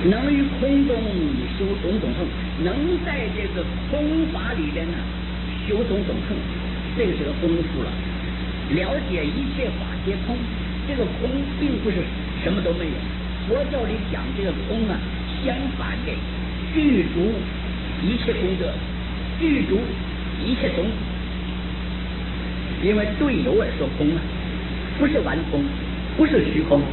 能于空中修种种横，能在这个空法里边呢修种种横，这个是个功夫了。了解一切法皆空，这个空并不是什么都没有。佛教里讲这个空啊，相反的具足一切功德，具足一切种。因为对有而说空啊，不是完空，不是虚空。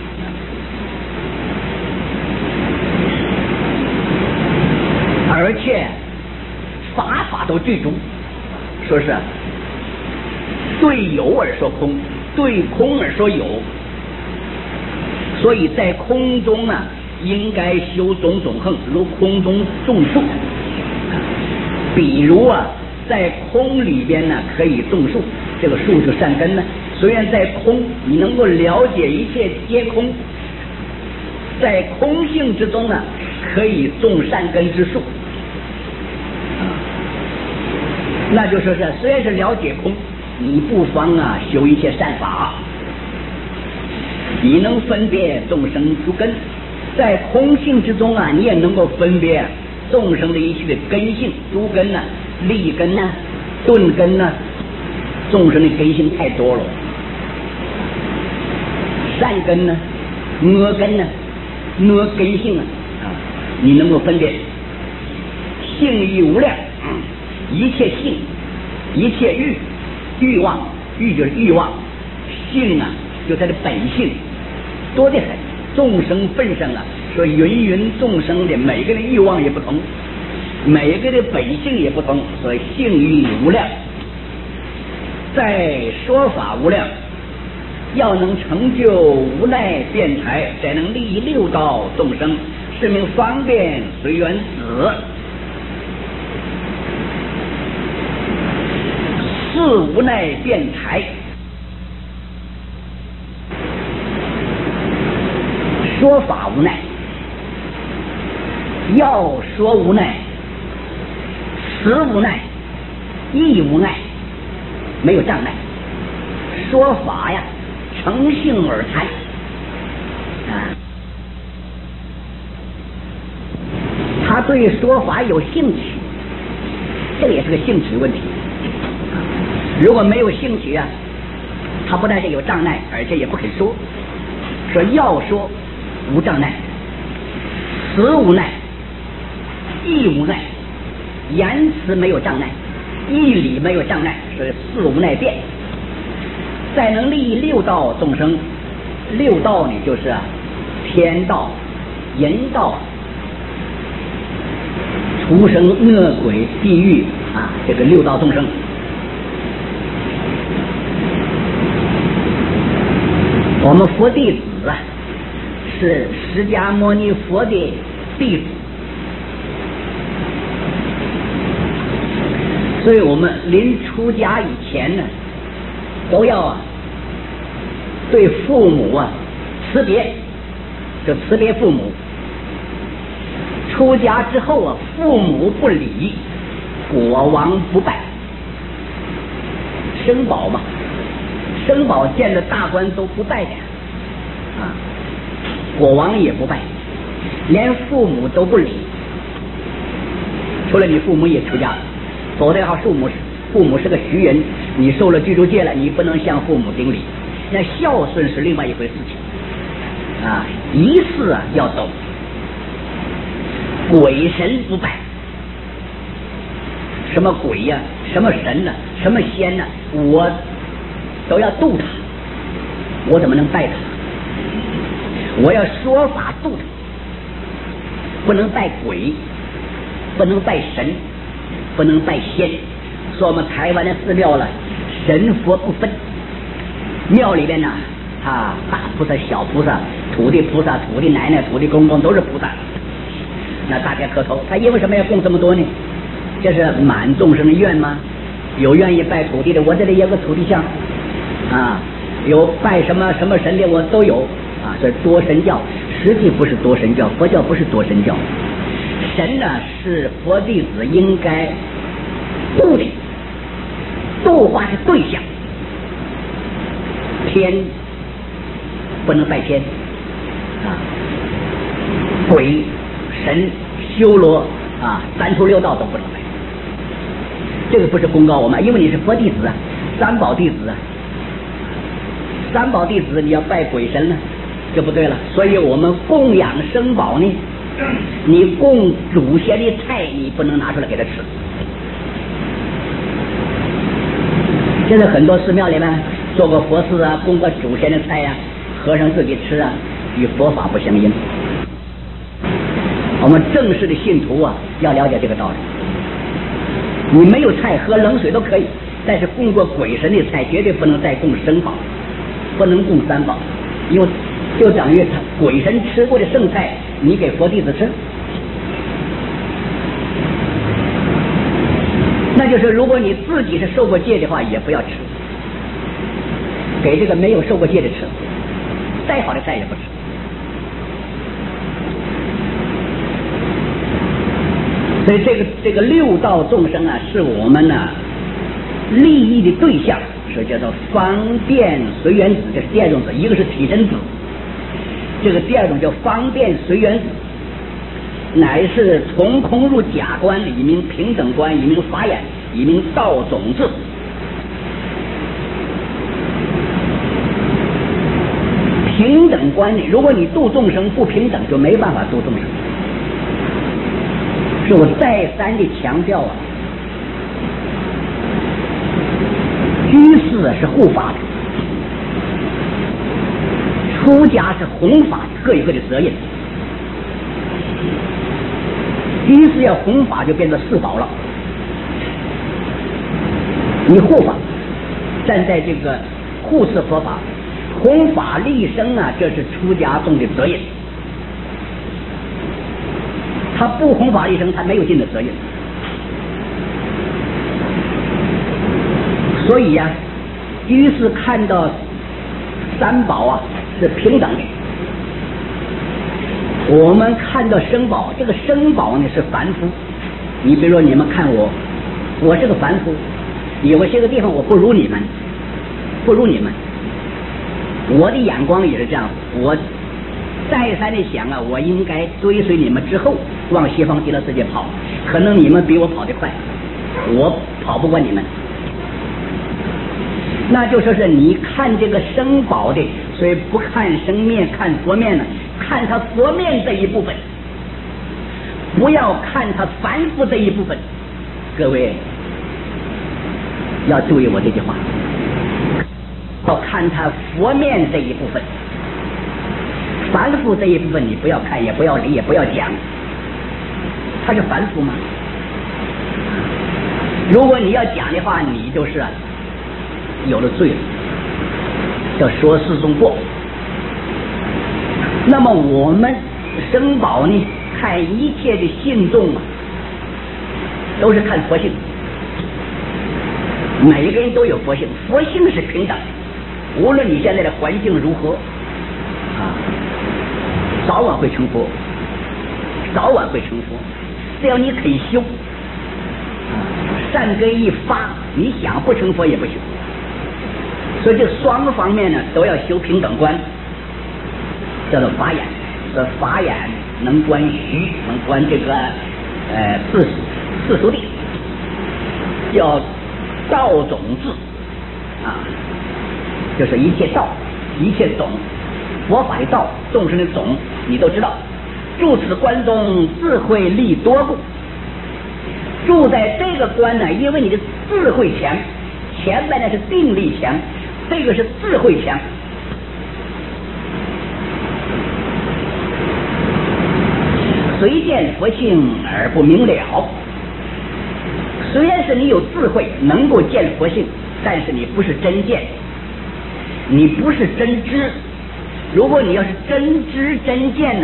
而且法都具足，说是对有而说空，对空而说有，所以在空中啊，应该修种种横，如空中种树。比如啊，在空里边呢，可以种树，这个树就善根呢。虽然在空，你能够了解一切皆空，在空性之中呢，可以种善根之树。那就说是，虽然是了解空，你不妨啊修一些善法，你能分别众生诸根，在空性之中啊，你也能够分别众生的一切的根性，诸根呢、利根呢、钝根呢，众生的根性太多了，善根呢、恶根呢、恶根性啊，你能够分别，性亦无量。一切性，一切欲望，欲就是欲望，性啊，就它的本性，多得很。众生份上啊，说芸芸众生的每个人欲望也不同，每个的本性也不同，所以性欲无量。在说法无量，要能成就无赖辩才，才能利益六道众生，是名方便随缘子。是无奈辩才，说法无奈，要说无奈，实无奈，意无奈，没有障碍。说法呀，诚性而谈啊，他对说法有兴趣，这个也是个兴趣问题。如果没有兴趣啊，他不但是有障碍，而且也不肯说。说要说无障碍，实无奈，意无奈，言辞没有障碍，义理没有障碍，所以四无奈辩。再能利益六道众生，六道呢就是天道、人道、畜生、恶鬼、地狱啊，这个六道众生。我们佛弟子啊，是释迦牟尼佛的弟子，所以我们临出家以前呢，都要对父母啊辞别，就辞别父母。出家之后啊，父母不理，国王不拜，生宝嘛。生宝见了大官都不拜的啊，国王也不拜，连父母都不理，除了你父母也出家，否则的话父母是个虚人，你受了居住戒了，你不能向父母顶礼。那孝顺是另外一回事情啊，仪式啊要懂，鬼神不拜，什么鬼呀、什么神呢、什么仙呢、我都要度他，我怎么能拜他？我要说法度他，不能拜鬼，不能拜神，不能拜仙。说我们台湾的寺庙了，神佛不分，庙里边呢，大菩萨、小菩萨、土地菩萨、土地奶奶、土地公公都是菩萨，那大家磕头，他因为什么要供这么多呢？这是满众生的愿吗？有愿意拜土地的，我这里有个土地像啊，有拜什么什么神的，我都有啊。这多神教实际不是多神教，佛教不是多神教。神呢是佛弟子应该度的，度化是对象，天不能拜天啊， 鬼神修罗啊，三出六道都不能拜。这个不是公告我们，因为你是佛弟子啊，三宝弟子啊，三宝弟子你要拜鬼神呢，就不对了。所以我们供养生宝呢，你供祖先的菜你不能拿出来给他吃。现在很多寺庙里面做过佛事啊，供过祖先的菜呀、和尚自己吃啊，与佛法不相应。我们正式的信徒啊，要了解这个道理。你没有菜喝冷水都可以，但是供过鬼神的菜绝对不能再供生宝，不能供三宝，因为就等于他鬼神吃过的剩菜，你给佛弟子吃。那就是如果你自己是受过戒的话，也不要吃，给这个没有受过戒的吃，再好的菜也不吃。所以这个六道众生啊，是我们呢利益的对象，是叫做方便随缘子，这是第二种子，一个是体身子，这个第二种叫方便随缘子，乃是从空入假观，以名平等观，以名法眼，以名道种子。平等观念，如果你度众生不平等，就没办法度众生。是我再三的强调啊，居士是护法的，出家是弘法的，各有各的责任。居士要弘法就变成四宝了，你护法，站在这个护持佛法、弘法利生啊，这是出家众的责任。他不弘法利生，他没有尽的责任。所以呀、居士看到三宝啊是平等的，我们看到生宝，这个生宝呢是凡夫。你比如说你们看我，我是个凡夫，有些个地方我不如你们，不如你们，我的眼光也是这样，我再三的想啊，我应该追随你们之后往西方极乐世界跑，可能你们比我跑得快，我跑不过你们。那就说是你看这个生宝的，所以不看生面，看佛面呢，看他佛面这一部分，不要看他凡夫这一部分。各位要注意我这句话，要看他佛面这一部分，凡夫这一部分你不要看，也不要理，也不要讲，他是凡夫吗？如果你要讲的话，你就是有了罪了，叫说事中过。那么我们生宝呢，看一切的信众啊，都是看佛性，每一个人都有佛性，佛性是平等的，无论你现在的环境如何啊，早晚会成佛，早晚会成佛，只要你肯修，善根一发，你想不成佛也不行。所以这双方面呢都要修平等观，叫做法眼。这法眼能观虚，能观这个世俗谛，叫道种智啊，就是一切道，一切种，佛法的道，众生的种，你都知道。住此观中，智慧力多故。住在这个观呢，因为你的智慧强，前面呢是定力强，这个是智慧强。虽见佛性而不明了，虽然是你有智慧能够见佛性，但是你不是真见，你不是真知。如果你要是真知真见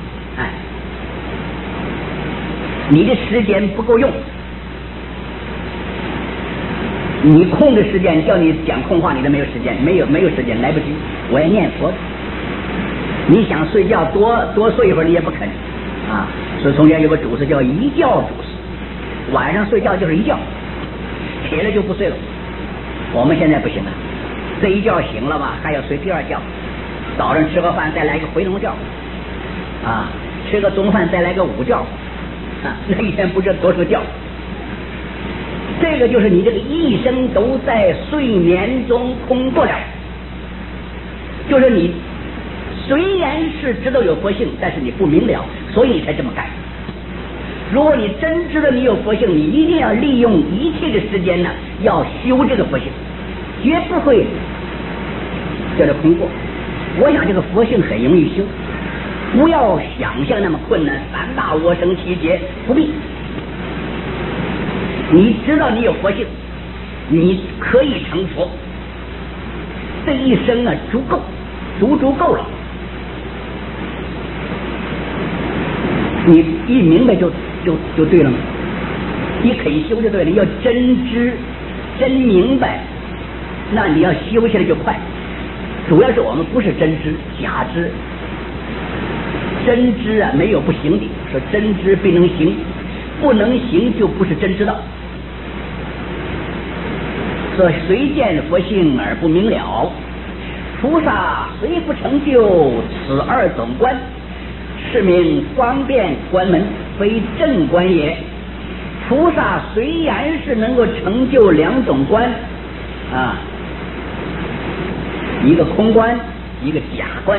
你的时间不够用，你空的时间叫你讲空话，你都没有时间，没有时间，来不及。我也念佛，你想睡觉多睡一会儿你也不肯啊。所以从前有个祖师叫一觉祖师，晚上睡觉就是一觉，起来就不睡了。我们现在不行了，这一觉醒了吧，还要睡第二觉，早上吃个饭再来一个回笼觉啊， 吃个中饭再来个午觉啊，那一天不知道多少觉。这个就是你这个一生都在睡眠中空过了，就是你虽然是知道有佛性，但是你不明了，所以你才这么干。如果你真知道你有佛性，你一定要利用一切的时间呢，要修这个佛性，绝不会叫它空过。我想这个佛性很容易修，不要想象那么困难，三大我生七劫不必。你知道你有佛性，你可以成佛，这一生啊足够，足够了。你一明白就对了吗？你肯修就对了。要真知真明白，那你要修起来就快。主要是我们不是真知，假知。真知啊，没有不行的。说真知不能行，不能行就不是真知道。说虽见佛性而不明了，菩萨虽不成就此二种观，是名方便观门，非正观也。菩萨虽然是能够成就两种观啊，一个空观，一个假观，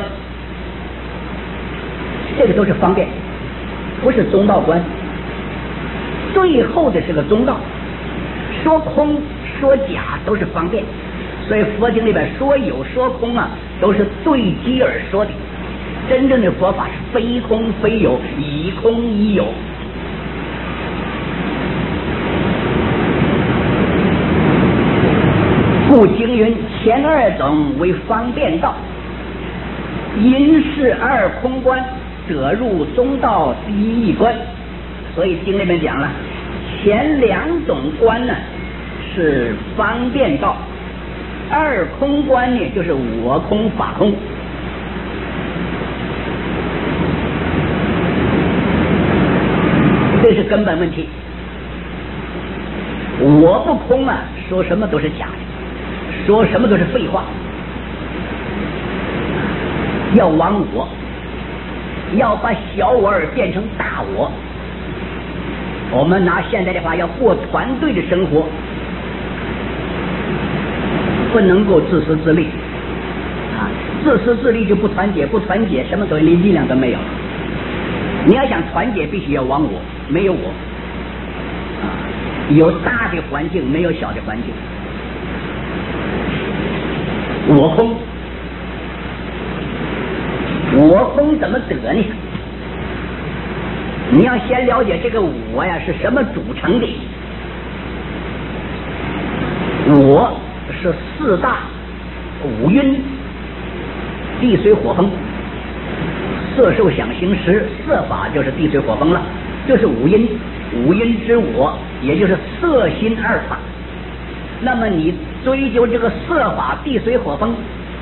这个都是方便，不是中道观。最后的是个中道，说空说假都是方便，所以佛经里边说有说空啊，都是对机而说的。真正的佛法是非空非有，以空以有。故经云：前二种为方便道，因是二空观，得入中道第一观。所以经里面讲了，前两种观呢是方便道，二空观呢就是我空法空。这是根本问题。我不空啊，说什么都是假的，说什么都是废话。要忘我，要把小我而变成大我。我们拿现在的话，要过团队的生活，不能够自私自利啊！自私自利就不团结，不团结什么东西力量都没有。你要想团结，必须要忘我，没有我啊，有大的环境，没有小的环境。我空，我空怎么得呢？你要先了解这个我呀是什么组成的。我是四大五蕴，地水火风。色受想行识，色法就是地水火风了，就是五阴，五阴之我，也就是色心二法。那么你追究这个色法地水火风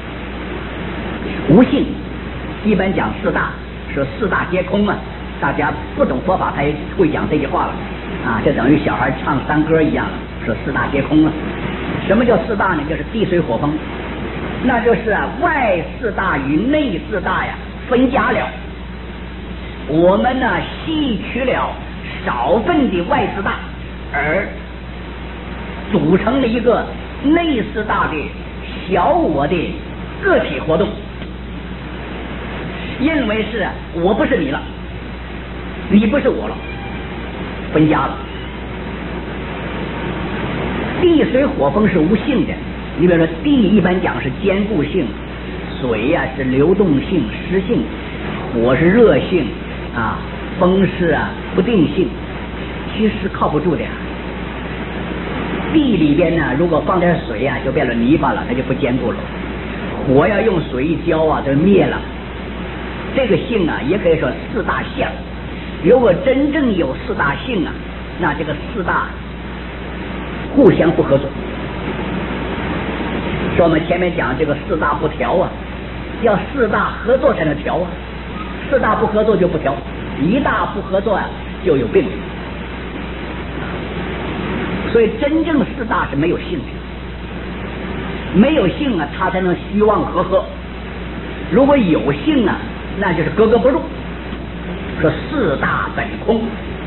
无性，一般讲四大，说四大皆空啊。大家不懂佛法才会讲这句话了啊，就等于小孩唱山歌一样了，说四大皆空了。什么叫四大呢？就是地水火风，那就是外四大与内四大呀分家了。我们呢吸取了少分的外四大，而组成了一个内四大的小我的个体活动，认为是我不是你了，你不是我了，分家了。地水火风是无性的，你比如说地一般讲是坚固性，水呀是流动性湿性，火是热性啊，风是不定性，其实靠不住的呀。地里边呢如果放点水呀就变成泥巴了，它就不坚固了。火要用水一浇啊就灭了。这个性啊也可以说四大相，如果真正有四大性啊，那这个四大互相不合作。说我们前面讲这个四大不调啊，要四大合作才能调啊，四大不合作就不调，一大不合作就有病。所以真正四大是没有性的，没有性啊它才能虚妄和合。如果有性啊，那就是格格不入， 说四大本空。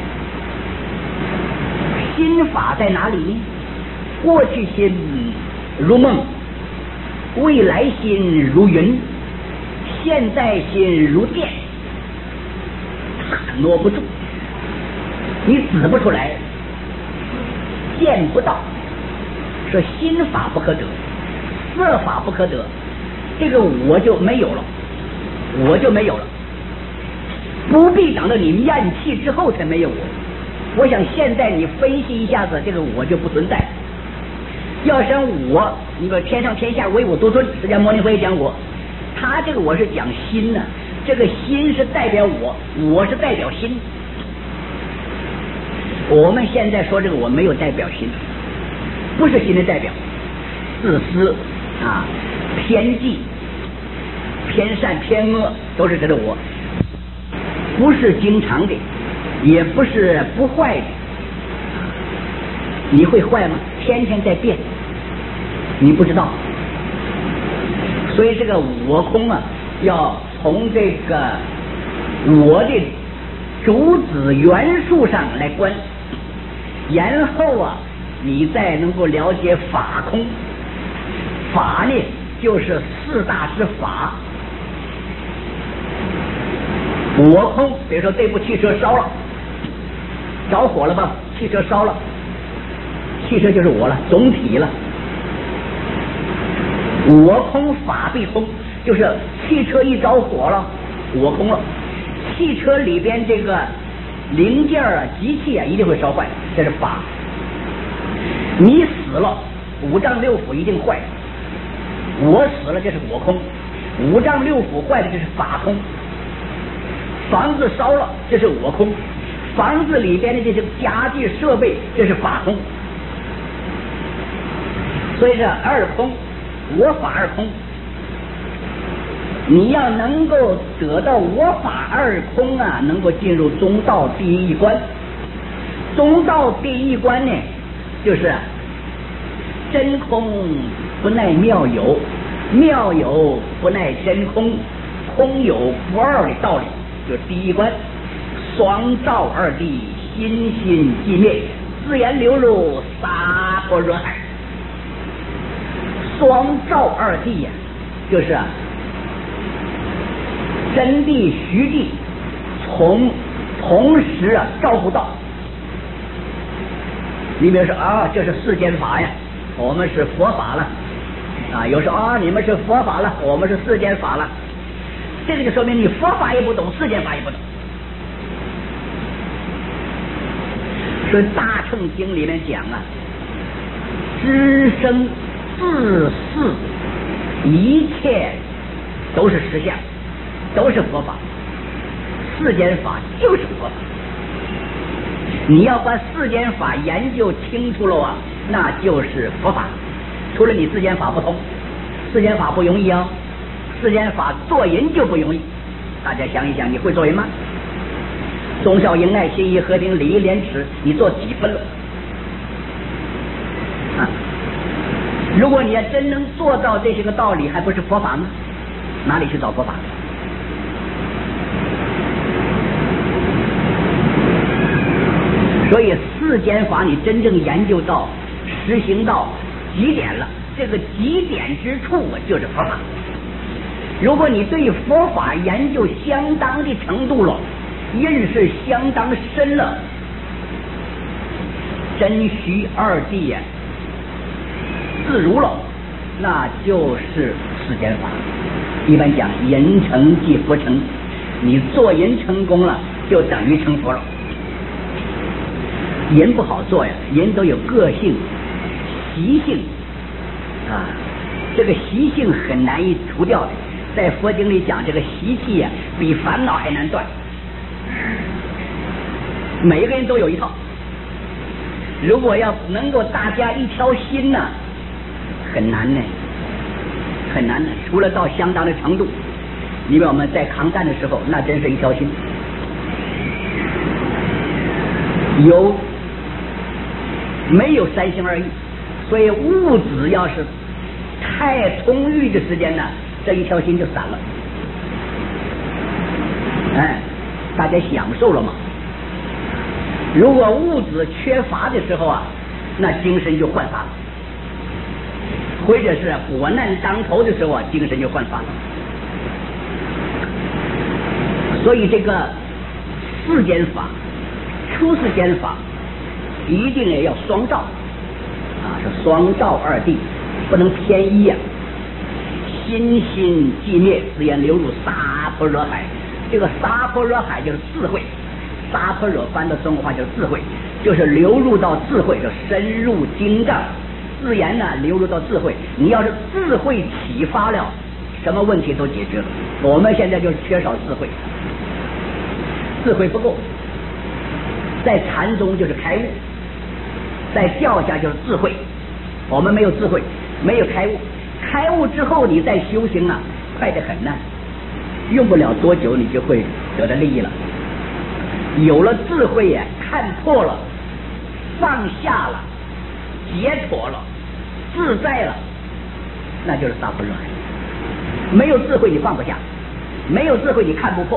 心法在哪里呢？过去心如梦，未来心如云，现在心如电，它挪不住，你指不出来，见不到。说心法不可得，色法不可得，这个我就没有了，我就没有了。不必等到你咽气之后才没有我。我想现在你分析一下子，这个我就不存在。要想我，你说天上天下唯我独尊，释迦牟尼佛也讲我，他这个我是讲心呢，这个心是代表我，我是代表心。我们现在说这个我没有代表心，不是心的代表，自私啊、偏激、偏善偏恶都是这个我，不是经常的，也不是不坏的。你会坏吗？天天在变，你不知道。所以这个我空啊，要从这个我的主旨元素上来观，然后啊，你再能够了解法空。法呢，就是四大之法。我空，比如说这部汽车烧了，着火了吧？汽车烧了，汽车就是我了，总体了。我空法必空，就是汽车一着火了，我空了。汽车里边这个零件啊、机器啊，一定会烧坏，这是法。你死了，五脏六腑一定坏。我死了，这是我空；五脏六腑坏了，这是法空。房子烧了，这是我空；房子里边的这些家具设备，这是法空。所以这二空，我法二空。你要能够得到我法二空啊，能够进入中道第一关。中道第一关呢，就是真空不耐妙有，妙有不耐真空，空有不二的道理，就是第一关。双照二谛，心心寂灭，自然流入沙般若海。双照二谛呀，就是真谛虚谛同时照顾到。你比如说啊，这是世间法呀，我们是佛法了啊。有时候啊，你们是佛法了，我们是世间法了。这个就说明你佛法也不懂，世间法也不懂。所以《大乘经》里面讲啊，知生自是，一切都是实相，都是佛法。世间法就是佛法。你要把世间法研究清楚了啊，那就是佛法。除了你世间法不通，世间法不容易啊。世间法做人就不容易。大家想一想，你会做人吗？忠孝仁爱信义和平礼义廉耻，你做几分了？啊！如果你要真能做到这些个道理，还不是佛法吗？哪里去找佛法？所以世间法你真正研究到实行到极点了，这个极点之处就是佛法。如果你对佛法研究相当的程度了，认识相当深了，真虚二谛呀自如了，那就是世间法。一般讲人成即佛成，你做人成功了，就等于成佛了。人不好做呀，人都有个性、习性啊，这个习性很难以除掉的。在佛经里讲，这个习气呀，比烦恼还难断。每个人都有一套，如果要能够大家一条心呢，很难呢，很难呢。除了到相当的程度，因为我们在抗战的时候，那真是一条心。没有三心二意，所以物质要是太充裕的时间呢，这一条心就散了。哎， 大家享受了吗？如果物质缺乏的时候啊，那精神就焕发了；或者是国难当头的时候啊，精神就焕发了。所以这个世间法、出世间法，一定也要双照啊，是双照二谛，不能偏一啊。心心寂灭，自然流入萨婆若海。这个萨婆若海就是智慧，萨婆若翻的中国话就是智慧，就是流入到智慧，就深入经藏，自然呢流入到智慧。你要是智慧启发了，什么问题都解决了。我们现在就是缺少智慧，智慧不够，在禅中就是开悟，在教下就是智慧。我们没有智慧，没有开悟，开悟之后你再修行啊，快得很呢，用不了多久你就会得到利益了。有了智慧呀，看破了，放下了，解脱了，自在了，那就是萨婆若海。没有智慧你放不下，没有智慧你看不破。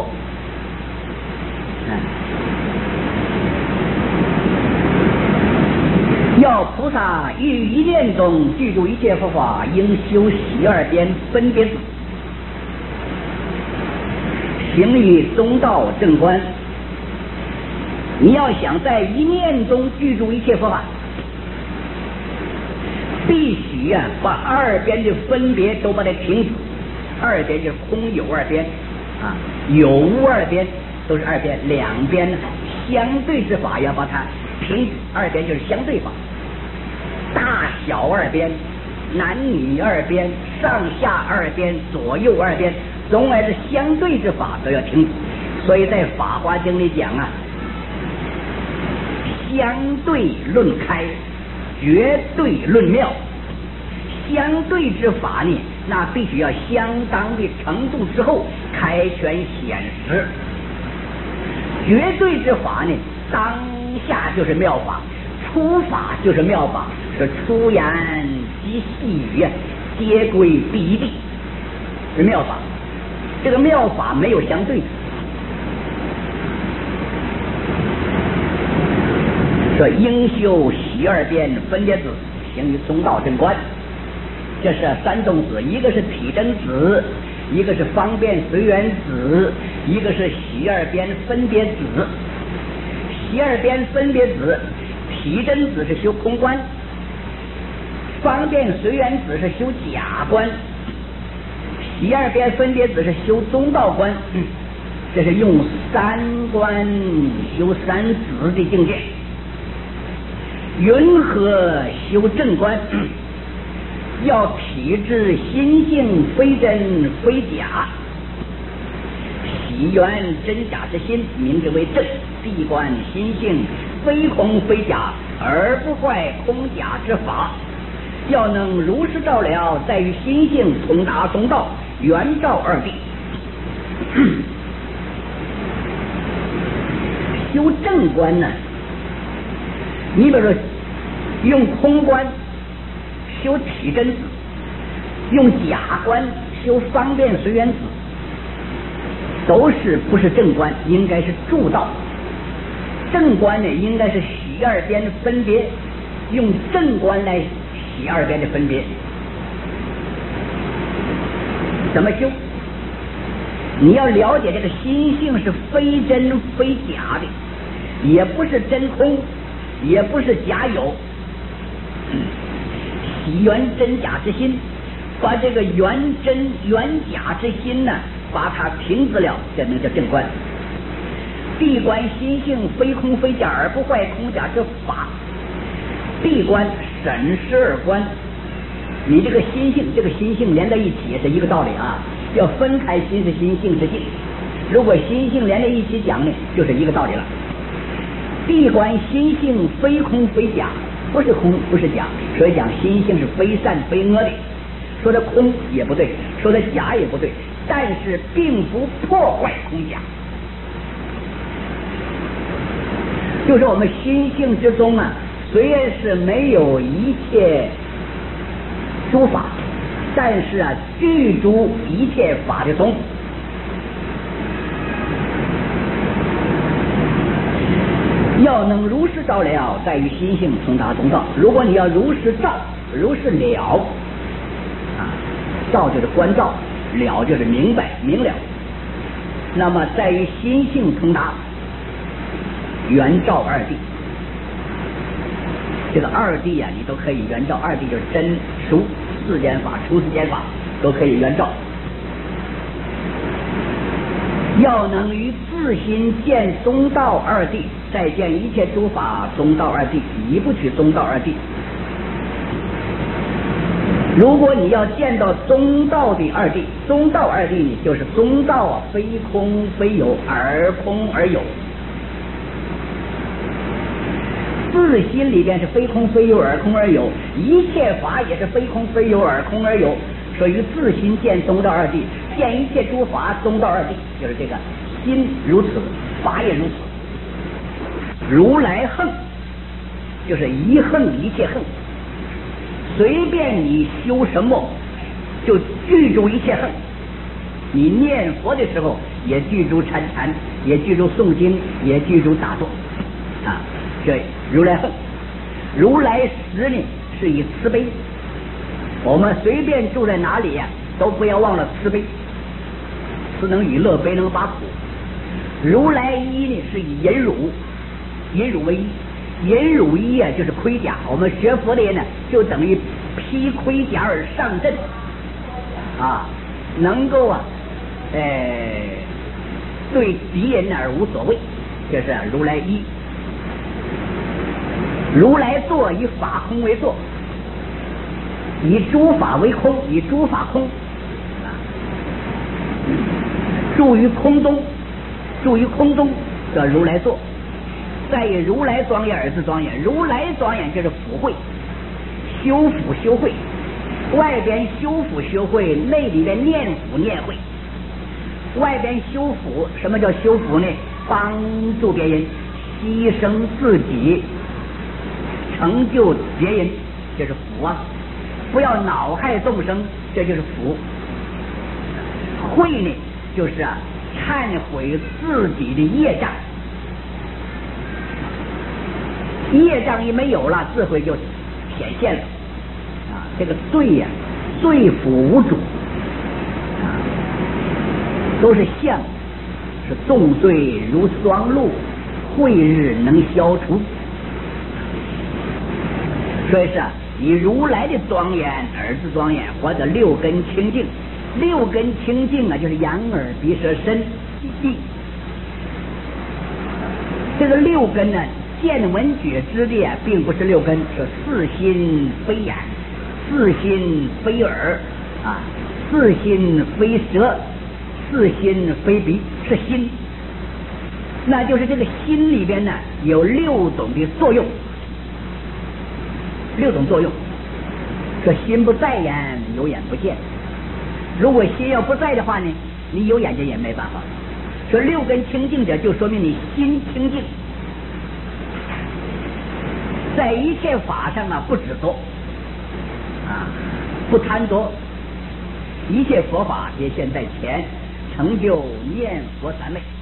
要菩萨于一念中具足一切佛法，应修习二边分别智，行于中道正观。你要想在一念中具足一切佛法，必须啊把二边的分别都把它停止。二边就是空有二边啊，有无二边都是二边，两边相对之法要把它停止。二边就是相对法，大小二边、男女二边、上下二边、左右二边，总而是相对之法都要停止。所以在《法华经》里讲啊，相对论开，绝对论妙。相对之法呢，那必须要相当的程度之后开权显实。绝对之法呢，当下就是妙法，出法就是妙法，是出言及细语啊，皆归彼一地，是妙法。这个妙法没有相对的。说应修习二边分别智，行于中道正观。这是三种子，一个是体真子，一个是方便随缘子，一个是习二边分别子。习二边分别子，体真子是修空观，方便随缘子是修假观，习二边分别子是修中道观。这是用三观修三子的境界。云何修正观？要体制心性非真非假，体缘真假之心，名之为正；闭观心性非空非假，而不坏空假之法。要能如实照了，在于心性通达中道，圆照二谛。修正观呢，你比如说用空观修体真子，用假观修方便随缘子，都是不是正观，应该是助道。正观呢，应该是习二边的分别，用正观来习二边的分别。怎么修？你要了解这个心性是非真非假的，也不是真空，也不是假有。体缘真假之心，把这个缘真缘假之心呢，把它停止了，这名叫正观。闭观心性非空非假，而不坏空假之法。闭观审视二观，你这个心性，这个心性连在一起也是一个道理啊。要分开心是心，性是性。如果心性连在一起讲呢，就是一个道理了。闭观心性非空非假。不是空不是假，所以讲心性是非善非恶的，说的空也不对，说的假也不对，但是并不破坏空假。就是我们心性之中啊，虽然是没有一切诸法，但是啊具足一切法的中。 要能如实照了，在于心性通达中道。如果你要如实照，如实了啊，照就是观照，了就是明白明了。那么在于心性通达，圆照二谛。这个二谛啊，你都可以圆照。二谛就是真俗世间法、出世间法都可以圆照。要能于自心见中道二谛，再见一切诸法中道二谛，一不取中道二谛。如果你要见到中道的二谛，中道二谛呢，就是中道啊，非空非有，而空而有。自心里边是非空非有，而空而有，一切法也是非空非有，而空而有。所以自心见中道二谛，见一切诸法中道二谛，就是这个心如此，法也如此。如来横就是一横一切横，随便你修什么就具足一切横。你念佛的时候也具足参禅，也具足诵经，也具足打坐啊。这如来横，如来实呢是以慈悲。我们随便住在哪里呀，都不要忘了慈悲。慈能与乐，悲能拔苦。如来一呢是以忍辱，忍辱为一。忍辱一啊就是盔甲。我们学佛的人呢，就等于披盔甲而上阵啊，能够啊，对敌人而无所谓，这是如来一。如来坐以法空为坐，以诸法为空，以诸法空，住于空中，住于空中叫如来坐。再以如来庄严而自庄严，如来庄严就是福慧，修福修慧，外边修福修慧，内里边念福念慧。外边修福，什么叫修福呢？帮助别人，牺牲自己，成就别人，这是福啊！不要恼害众生，这就是福。慧呢，就是忏悔自己的业障，业障一没有了，智慧就显现了啊！这个罪呀，罪福无主啊，都是相，是重罪如霜露，慧日能消除。所以是以如来的庄严而自庄严，或者六根清净。六根清净啊，就是眼耳鼻舌身意。这个六根呢，见闻觉知的并不是六根，是四心非眼，四心非耳啊，四心非舌，四心非鼻，是心。那就是这个心里边呢，有六种的作用。六种作用，这心不在焉，有眼不见。如果心要不在的话呢，你有眼睛也没办法。说六根清净者，就说明你心清净，在一切法上不执着啊，不贪着，一切佛法皆现在前，成就念佛三昧。